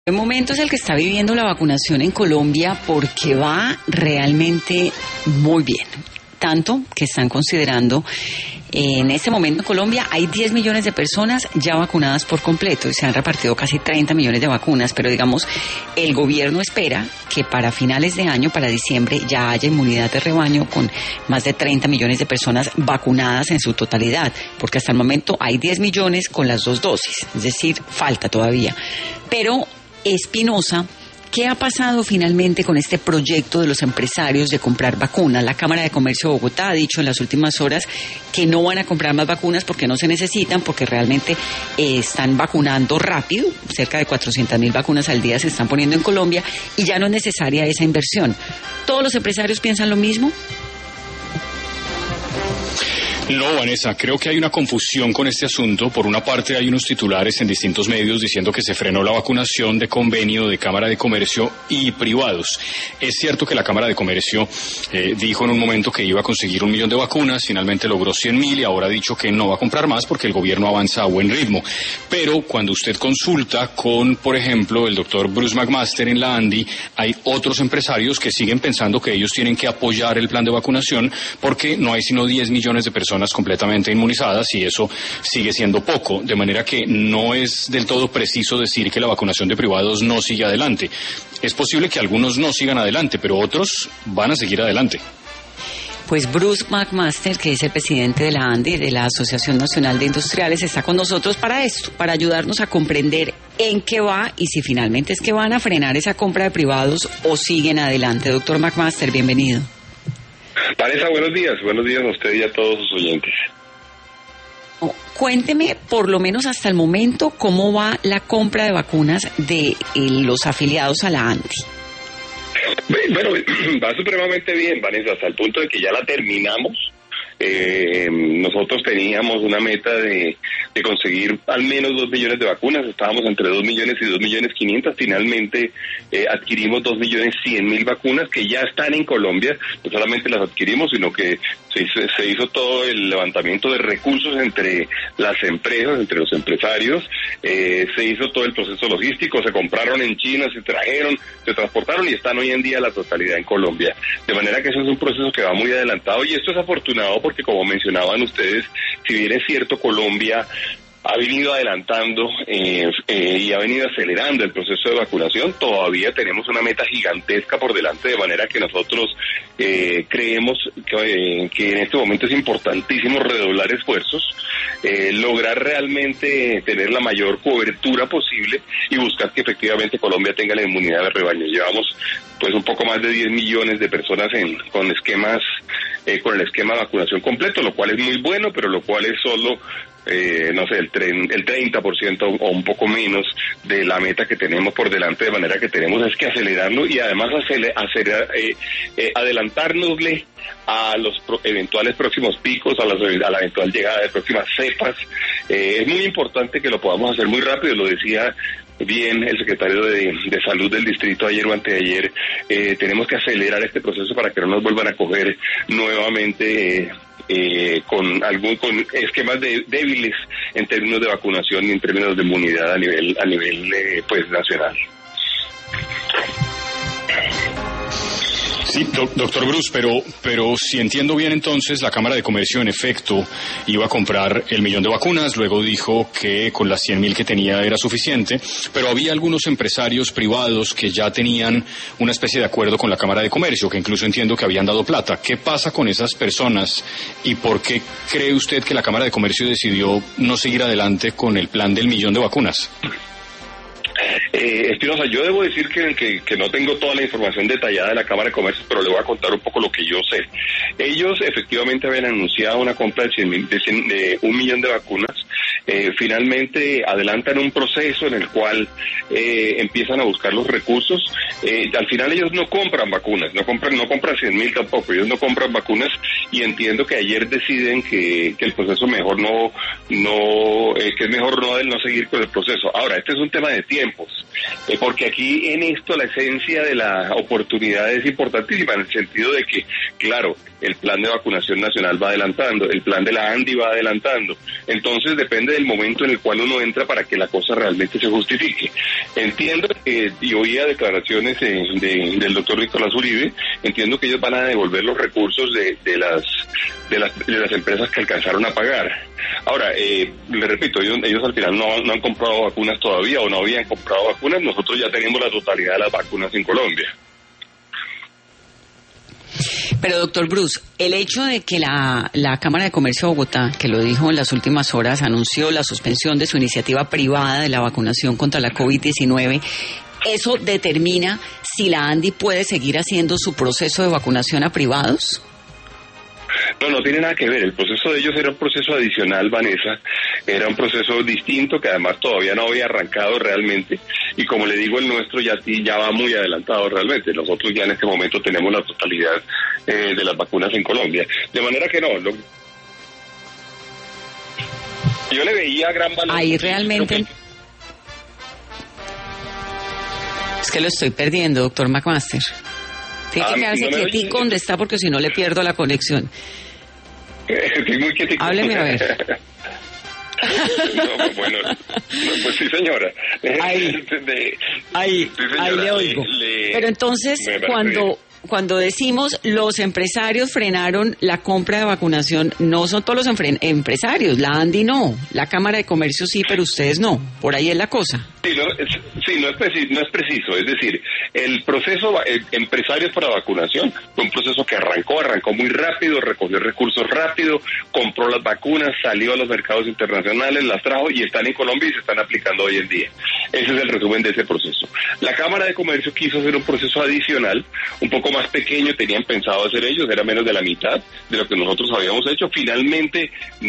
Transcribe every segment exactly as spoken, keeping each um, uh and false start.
El momento es el que está viviendo la vacunación en Colombia porque va realmente muy bien. Tanto que están considerando, eh, en este momento en Colombia hay diez millones de personas ya vacunadas por completo y se han repartido casi treinta millones de vacunas, pero digamos, el gobierno espera que para finales de año, para diciembre, ya haya inmunidad de rebaño con más de treinta millones de personas vacunadas en su totalidad, porque hasta el momento hay diez millones con las dos dosis, es decir, falta todavía. Pero Espinosa, ¿qué ha pasado finalmente con este proyecto de los empresarios de comprar vacunas? La Cámara de Comercio de Bogotá ha dicho en las últimas horas que no van a comprar más vacunas porque no se necesitan, porque realmente eh, están vacunando rápido, cerca de cuatrocientas mil vacunas al día se están poniendo en Colombia y ya no es necesaria esa inversión. ¿Todos los empresarios piensan lo mismo? No, Vanessa, creo que hay una confusión con este asunto. Por una parte hay unos titulares en distintos medios diciendo que se frenó la vacunación de convenio de Cámara de Comercio y privados. Es cierto que la Cámara de Comercio eh, dijo en un momento que iba a conseguir un millón de vacunas, finalmente logró cien mil y ahora ha dicho que no va a comprar más porque el gobierno avanza a buen ritmo. Pero cuando usted consulta con, por ejemplo, el doctor Bruce McMaster en la ANDI, hay otros empresarios que siguen pensando que ellos tienen que apoyar el plan de vacunación porque no hay sino diez millones de personas completamente inmunizadas y eso sigue siendo poco, de manera que no es del todo preciso decir que la vacunación de privados no sigue adelante. Es posible que algunos no sigan adelante, pero otros van a seguir adelante. Pues Bruce McMaster, que es el presidente de la ANDI, de la Asociación Nacional de Industriales, está con nosotros para esto, para ayudarnos a comprender en qué va y si finalmente es que van a frenar esa compra de privados o siguen adelante. Doctor McMaster, bienvenido. Vanessa, buenos días. Buenos días a usted y a todos sus oyentes. Cuénteme, por lo menos hasta el momento, cómo va la compra de vacunas de eh, los afiliados a la ANDI. Bueno, va supremamente bien, Vanessa, hasta el punto de que ya la terminamos. Eh, nosotros teníamos una meta de, de conseguir al menos dos millones de vacunas, estábamos entre dos millones y dos millones quinientas, finalmente eh, adquirimos dos millones cien mil vacunas que ya están en Colombia, no solamente las adquirimos, sino que se hizo, se hizo todo el levantamiento de recursos entre las empresas, entre los empresarios, eh, se hizo todo el proceso logístico, se compraron en China, se trajeron, se transportaron y están hoy en día la totalidad en Colombia, de manera que eso es un proceso que va muy adelantado y esto es afortunado porque porque como mencionaban ustedes, si bien es cierto, Colombia ha venido adelantando eh, eh, y ha venido acelerando el proceso de vacunación, todavía tenemos una meta gigantesca por delante, de manera que nosotros eh, creemos que, eh, que en este momento es importantísimo redoblar esfuerzos, eh, lograr realmente tener la mayor cobertura posible y buscar que efectivamente Colombia tenga la inmunidad de rebaño. Llevamos pues un poco más de diez millones de personas en, con esquemas Eh, con el esquema de vacunación completo, lo cual es muy bueno, pero lo cual es solo, eh, no sé, el, tren, el treinta por ciento o un poco menos de la meta que tenemos por delante, de manera que tenemos es que acelerarlo y además aceler, acelerar, eh, eh, adelantárnosle a los pro, eventuales próximos picos, a, las, a la eventual llegada de próximas cepas. Eh, es muy importante que lo podamos hacer muy rápido, lo decía bien el secretario de, de Salud del distrito ayer o anteayer, eh, tenemos que acelerar este proceso para que no nos vuelvan a coger nuevamente eh, eh, con algún con esquemas de, débiles en términos de vacunación y en términos de inmunidad a nivel a nivel eh, pues nacional. Sí, do, doctor Bruce, pero, pero si entiendo bien entonces, la Cámara de Comercio en efecto iba a comprar el millón de vacunas, luego dijo que con las cien mil que tenía era suficiente, pero había algunos empresarios privados que ya tenían una especie de acuerdo con la Cámara de Comercio, que incluso entiendo que habían dado plata. ¿Qué pasa con esas personas y por qué cree usted que la Cámara de Comercio decidió no seguir adelante con el plan del millón de vacunas? Eh, Espinosa, yo debo decir que, que, que no tengo toda la información detallada de la Cámara de Comercio, pero le voy a contar un poco lo que yo sé. Ellos efectivamente habían anunciado una compra de, cien mil, de, cien, de un millón de vacunas. Eh, finalmente adelantan un proceso en el cual eh, empiezan a buscar los recursos. Eh, al final ellos no compran vacunas, no compran no compran cien mil tampoco, ellos no compran vacunas y entiendo que ayer deciden que, que el proceso mejor no, no eh, que es mejor no, no seguir con el proceso. Ahora, este es un tema de tiempos, eh, porque aquí en esto la esencia de la oportunidad es importantísima en el sentido de que, claro, el plan de vacunación nacional va adelantando, el plan de la ANDI va adelantando, entonces depende depende del momento en el cual uno entra para que la cosa realmente se justifique. Entiendo que, y oía declaraciones eh, de, del doctor Nicolás Uribe, entiendo que ellos van a devolver los recursos de, de las de las de las empresas que alcanzaron a pagar. Ahora, eh, le repito, ellos, ellos al final no, no han comprado vacunas todavía o no habían comprado vacunas. Nosotros ya tenemos la totalidad de las vacunas en Colombia. Pero, doctor Bruce, el hecho de que la, la Cámara de Comercio de Bogotá, que lo dijo en las últimas horas, anunció la suspensión de su iniciativa privada de la vacunación contra la COVID diecinueve, ¿eso determina si la ANDI puede seguir haciendo su proceso de vacunación a privados? No, no tiene nada que ver. El proceso de ellos era un proceso adicional, Vanessa. Era un proceso distinto que además todavía no había arrancado realmente. Y como le digo, el nuestro ya, ya va muy adelantado realmente. Nosotros ya en este momento tenemos la totalidad eh, de las vacunas en Colombia. De manera que no. Lo... Yo le veía gran valor. Ahí realmente... Que... Es que lo estoy perdiendo, doctor McMaster. Tiene que ah, quedarse no quietico donde está porque si no le pierdo la conexión. Estoy muy quietico. Hábleme a ver. No, bueno, no, pues sí, señora. Ahí, de, ahí, sí, señora, ahí le oigo. Le, Pero entonces, cuando... Cuando decimos los empresarios frenaron la compra de vacunación, no son todos los empresarios, la ANDI no, la Cámara de Comercio sí, pero ustedes no, por ahí es la cosa. Sí, no es, sí, no es, preciso, no es preciso, es decir, el proceso eh, empresarios para vacunación fue un proceso que arrancó, arrancó muy rápido, recogió recursos rápido, compró las vacunas, salió a los mercados internacionales, las trajo y están en Colombia y se están aplicando hoy en día. Ese es el resumen de ese proceso. La Cámara de Comercio quiso hacer un proceso adicional, un poco más pequeño, tenían pensado hacer ellos, era menos de la mitad de lo que nosotros habíamos hecho. Finalmente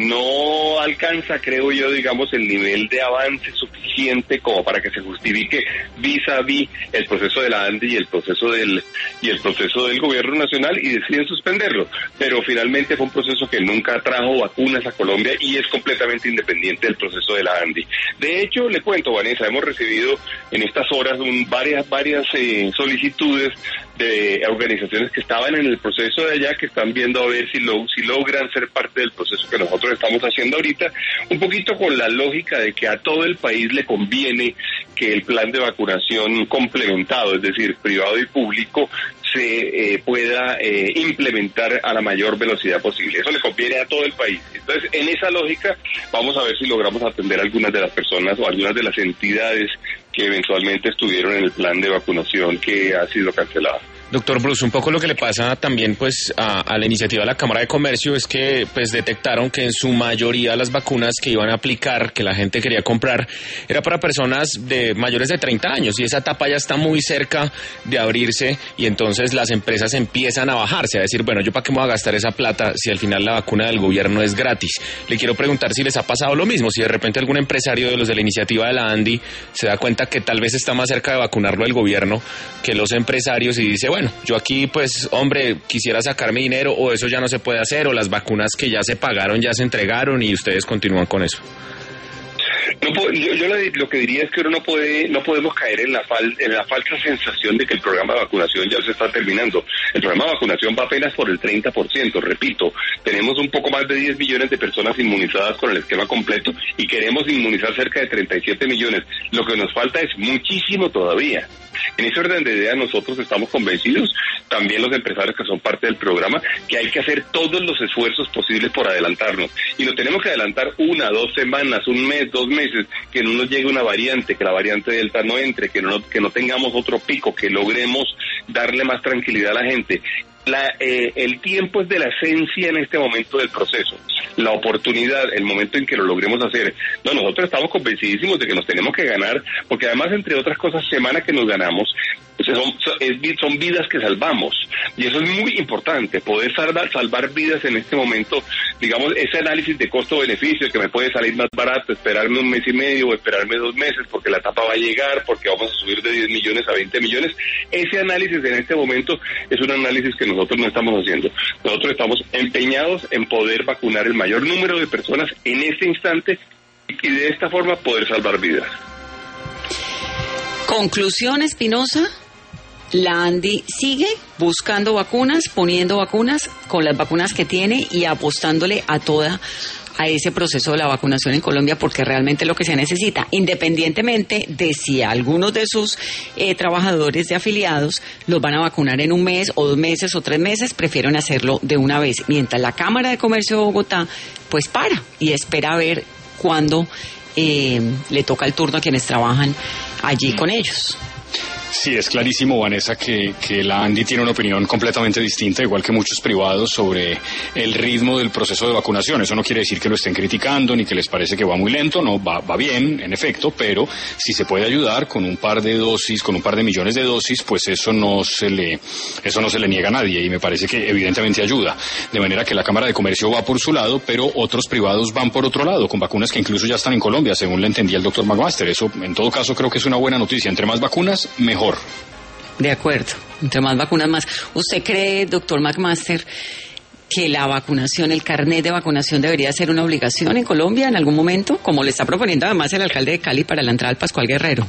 no alcanza, creo yo, digamos, el nivel de avance suficiente como para que se justifique vis a vis el proceso de la ANDI y el proceso del y el proceso del gobierno nacional y deciden suspenderlo. Pero finalmente fue un proceso que nunca trajo vacunas a Colombia y es completamente independiente del proceso de la ANDI. De hecho, le cuento, Vanessa, hemos recibido en estas horas un, varias varias eh, solicitudes de organizaciones que estaban en el proceso de allá, que están viendo a ver si, lo, si logran ser parte del proceso que nosotros estamos haciendo ahorita, un poquito con la lógica de que a todo el país le conviene que el plan de vacunación complementado, es decir, privado y público, se eh, pueda eh, implementar a la mayor velocidad posible. Eso le conviene a todo el país. Entonces, en esa lógica, vamos a ver si logramos atender a algunas de las personas o algunas de las entidades que eventualmente estuvieron en el plan de vacunación que ha sido cancelado. Doctor Bruce, un poco lo que le pasa también pues a, a la iniciativa de la Cámara de Comercio es que pues detectaron que en su mayoría las vacunas que iban a aplicar, que la gente quería comprar, era para personas de mayores de treinta años y esa etapa ya está muy cerca de abrirse y entonces las empresas empiezan a bajarse, a decir, bueno, ¿yo para qué me voy a gastar esa plata si al final la vacuna del gobierno es gratis? Le quiero preguntar si les ha pasado lo mismo, si de repente algún empresario de los de la iniciativa de la ANDI se da cuenta que tal vez está más cerca de vacunarlo el gobierno que los empresarios y dice, bueno, Bueno, yo aquí, pues, hombre, quisiera sacarme dinero o eso ya no se puede hacer o las vacunas que ya se pagaron ya se entregaron y ustedes continúan con eso. No, yo, yo lo que diría es que uno no puede, no podemos caer en la, fal, en la falsa sensación de que el programa de vacunación ya se está terminando. El programa de vacunación va apenas por el treinta por ciento, repito, tenemos un poco más de diez millones de personas inmunizadas con el esquema completo y queremos inmunizar cerca de treinta y siete millones. Lo que nos falta es muchísimo todavía. En ese orden de ideas nosotros estamos convencidos, también los empresarios que son parte del programa, que hay que hacer todos los esfuerzos posibles por adelantarnos. Y nos tenemos que adelantar una, dos semanas, un mes, dos meses, que no nos llegue una variante, que la variante Delta no entre, que no, que no tengamos otro pico, que logremos darle más tranquilidad a la gente. La, eh, el tiempo es de la esencia en este momento del proceso, la oportunidad, el momento en que lo logremos hacer. No, nosotros estamos convencidísimos de que nos tenemos que ganar, porque además, entre otras cosas, semana que nos ganamos, son, son vidas que salvamos, y eso es muy importante, poder salvar, salvar vidas en este momento. Digamos, ese análisis de costo-beneficio, que me puede salir más barato esperarme un mes y medio o esperarme dos meses porque la etapa va a llegar, porque vamos a subir de diez millones a veinte millones, ese análisis en este momento es un análisis que nosotros no estamos haciendo. Nosotros estamos empeñados en poder vacunar el mayor número de personas en este instante y de esta forma poder salvar vidas. Conclusión, Espinosa, la ANDI sigue buscando vacunas, poniendo vacunas con las vacunas que tiene y apostándole a toda a ese proceso de la vacunación en Colombia, porque realmente es lo que se necesita, independientemente de si algunos de sus eh, trabajadores de afiliados los van a vacunar en un mes o dos meses o tres meses, prefieren hacerlo de una vez, mientras la Cámara de Comercio de Bogotá pues para y espera a ver cuándo eh, le toca el turno a quienes trabajan allí con ellos. Sí, es clarísimo, Vanessa, que, que la ANDI tiene una opinión completamente distinta, igual que muchos privados, sobre el ritmo del proceso de vacunación. Eso no quiere decir que lo estén criticando ni que les parece que va muy lento, no, va, va bien, en efecto, pero si se puede ayudar con un par de dosis, con un par de millones de dosis, pues eso no se le, eso no se le niega a nadie, y me parece que evidentemente ayuda. De manera que la Cámara de Comercio va por su lado, pero otros privados van por otro lado, con vacunas que incluso ya están en Colombia, según le entendía el doctor McMaster. Eso, en todo caso, creo que es una buena noticia. Entre más vacunas, mejor. De acuerdo, entre más vacunas más. ¿Usted cree, doctor McMaster, que la vacunación, el carnet de vacunación debería ser una obligación en Colombia en algún momento, como le está proponiendo además el alcalde de Cali para la entrada al Pascual Guerrero?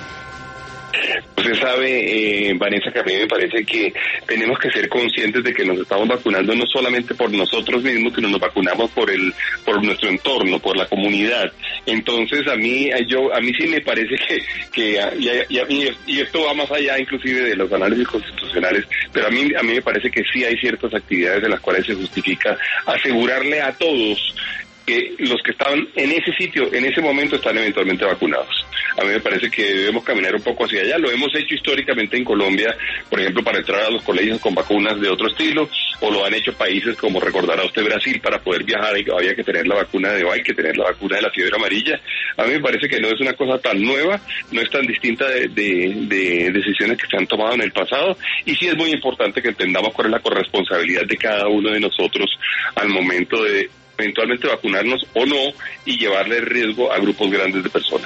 Usted sabe, eh, Vanessa, que a mí me parece que tenemos que ser conscientes de que nos estamos vacunando no solamente por nosotros mismos, sino nos vacunamos por el, por nuestro entorno, por la comunidad. Entonces, a mí, yo, a mí sí me parece que, que y, y, y esto va más allá, inclusive de los análisis constitucionales, pero a mí, a mí me parece que sí hay ciertas actividades en las cuales se justifica asegurarle a todos que los que estaban en ese sitio, en ese momento, están eventualmente vacunados. A mí me parece que debemos caminar un poco hacia allá. Lo hemos hecho históricamente en Colombia, por ejemplo, para entrar a los colegios con vacunas de otro estilo, o lo han hecho países como, recordará usted, Brasil. Para poder viajar había que tener la vacuna de hay que tener la vacuna de la fiebre amarilla. A mí me parece que no es una cosa tan nueva, no es tan distinta de, de, de decisiones que se han tomado en el pasado, y sí es muy importante que entendamos cuál es la corresponsabilidad de cada uno de nosotros al momento de eventualmente vacunarnos o no y llevarle riesgo a grupos grandes de personas.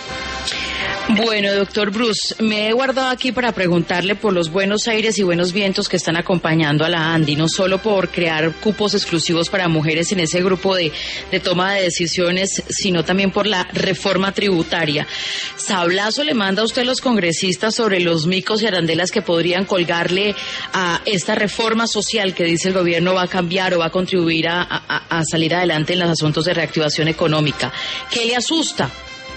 Bueno, doctor Bruce, me he guardado aquí para preguntarle por los buenos aires y buenos vientos que están acompañando a la ANDI, no solo por crear cupos exclusivos para mujeres en ese grupo de, de toma de decisiones, sino también por la reforma tributaria. ¿Sablazo le manda a usted a los congresistas sobre los micos y arandelas que podrían colgarle a esta reforma social que dice el gobierno va a cambiar o va a contribuir a, a, a salir adelante en los asuntos de reactivación económica? ¿Qué le asusta?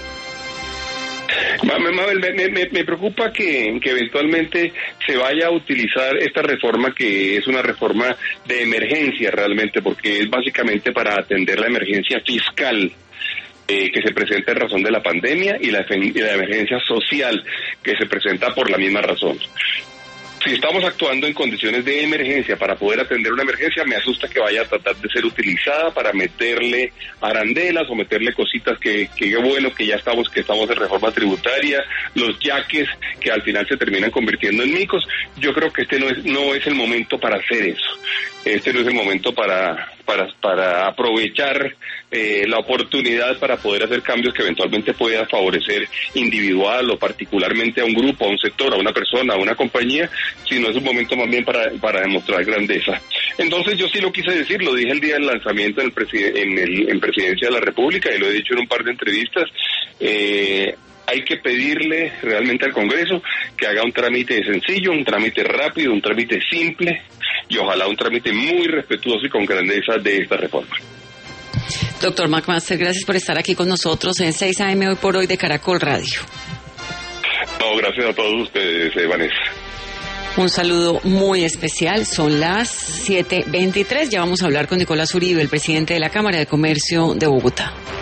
Mabel, me, me, me preocupa que, que eventualmente se vaya a utilizar esta reforma, que es una reforma de emergencia realmente, porque es básicamente para atender la emergencia fiscal eh, que se presenta en razón de la pandemia y la, y la emergencia social que se presenta por la misma razón. Si estamos actuando en condiciones de emergencia para poder atender una emergencia, me asusta que vaya a tratar de ser utilizada para meterle arandelas o meterle cositas que, que bueno, que ya estamos, que estamos en reforma tributaria, los yaques que al final se terminan convirtiendo en micos. Yo creo que este no es, no es el momento para hacer eso. Este no es el momento para, para, para aprovechar eh, la oportunidad para poder hacer cambios que eventualmente puedan favorecer individual o particularmente a un grupo, a un sector, a una persona, a una compañía, sino es un momento más bien para, para demostrar grandeza. Entonces yo sí lo quise decir, lo dije el día del lanzamiento en, el preside- en, el, en Presidencia de la República y lo he dicho en un par de entrevistas. Eh, hay que pedirle realmente al Congreso que haga un trámite sencillo, un trámite rápido, un trámite simple y ojalá un trámite muy respetuoso y con grandeza de esta reforma. Doctor McMaster, gracias por estar aquí con nosotros en seis A M Hoy por Hoy de Caracol Radio. No, gracias a todos ustedes, eh, Vanessa. Un saludo muy especial, son las siete veintitrés, ya vamos a hablar con Nicolás Uribe, el presidente de la Cámara de Comercio de Bogotá.